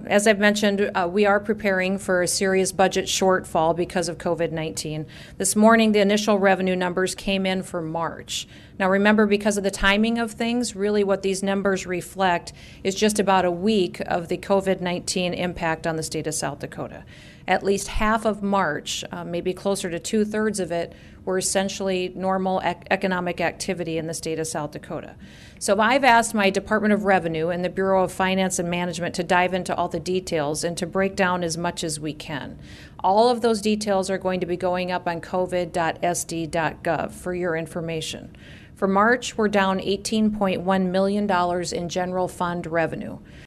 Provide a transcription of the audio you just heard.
as I've mentioned, we are preparing for a serious budget shortfall because of COVID-19. This morning, the initial revenue numbers came in for March. Now remember, because of the timing of things, really what these numbers reflect is just about a week of the COVID-19 impact on the state of South Dakota. At least half of March, maybe closer to 2/3 of it, were essentially normal economic activity in the state of South Dakota. So I've asked my Department of Revenue and the Bureau of Finance and Management to dive into all the details and to break down as much as we can. All of those details are going to be going up on covid.sd.gov for your information. For March, we're down $18.1 million in general fund revenue.